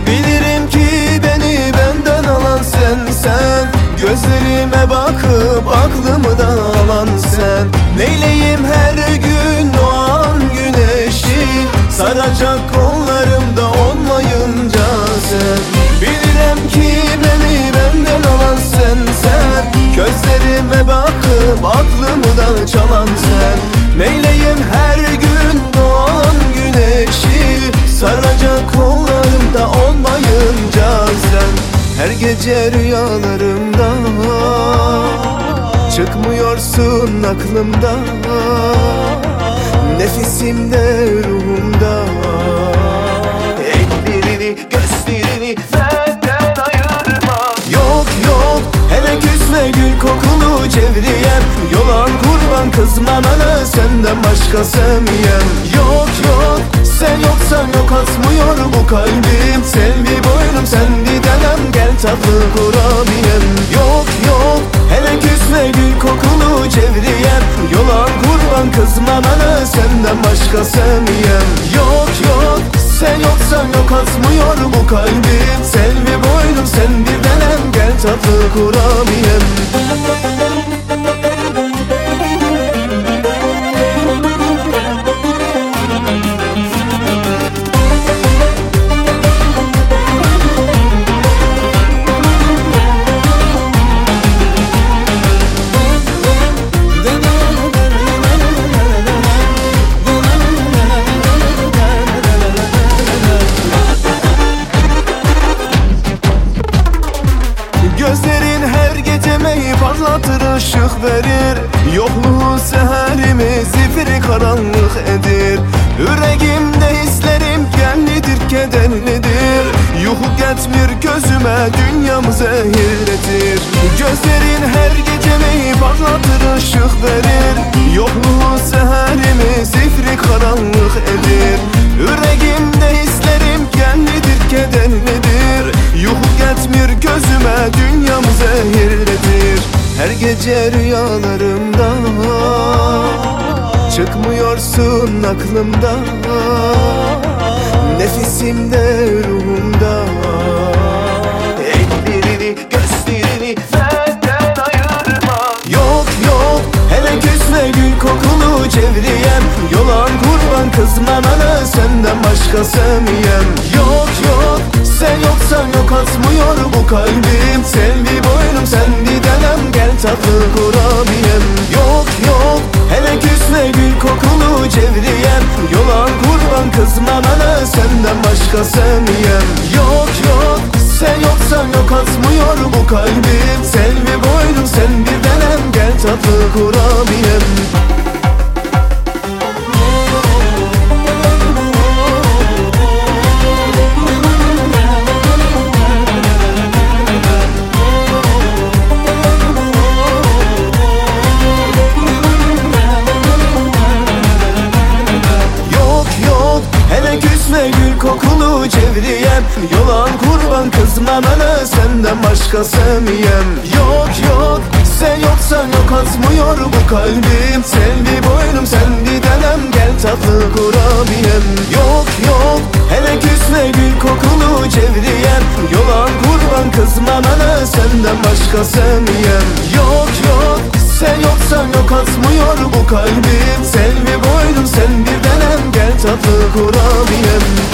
Bilirim ki beni benden alan sen. Gözlerime bakıp aklımı da alan sen. Neyleyim her gün doğan güneşi, saracak kollarımda olmayınca sen. Bilirim ki beni benden alan sen. Gözlerime bakıp aklımı da çalan sen. Neyleyim her gün doğan güneşi, saracak kollarımda olmayınca sen. Her gece rüyalarımda çıkmıyorsun aklımda, nefesimde, ruhumda. Ellerini, gözlerini benden ayırma. Yok yok, hele küsme gül kokulu Cevriyem. Yolan kurban kızma bana, senden başka sevmeyem. Yok yok, sen yoksan yok atmıyor bu kalbim. Selvi boynum sendi denem, gel tatlı kurabiyem. Yok yok, hele küsme gül kokulu Cevriyem. Yolan kurban kızma bana, senden başka sevmeyem. Yok yok, sen yoksan yok atmıyor bu kalbim. Selvi boynum sendi denem, gel tatlı kurabiyem. Gözlerin her gecemi parlatır, ışık verir. Yokluğu seherimi zifiri karanlık edir. Yüreğimde hislerim genlidir, kederlidir. Yuhuk etmir gözüme, dünyamı zehirletir. Gözlerin her gecemi parlatır, ışık verir. Yokluğu seherimi zifiri karanlık edir. Yüreğimde hislerim genlidir, kederlidir. Yuhuk etmir gözüme, dünyamı zehirletir. Her gece rüyalarımda çıkmıyorsun aklımda, nefesimde, ruhumda. Ellerini, gözlerini benden ayırma. Yok yok, hele küsme gül kokulu Cevriyem. Yolan kurban kızma bana, senden başka sevmeyem. Yok yok, sen yoksan yok atmıyor bu kalbim. Selvi boynum sendi denem, gel tatlı kurabiyem. Yok yok, hele küsme gül kokulu Cevriyem. Yolan kurban kızma bana, senden başka sevmeyem. Yok yok, sen yoksan yok atmıyor bu kalbim. Selvi boynum sendi denem, gel tatlı kurabiyem. Gül kokulu Cevriyem. Yolan kurban kızma bana, senden başka sevmeyem. Yok yok, sen yoksan yok atmıyor bu kalbim. Selvi boynum sendi denem, gel tatlı kurabiyem. Yok yok, hele küsme gül kokulu Cevriyem. Yolan kurban kızma bana, senden başka sevmeyem. Yok yok, sen yoksan yok atmıyor bu kalbim. Selvi boynum sendi denem, gel tatlı kurabiyem.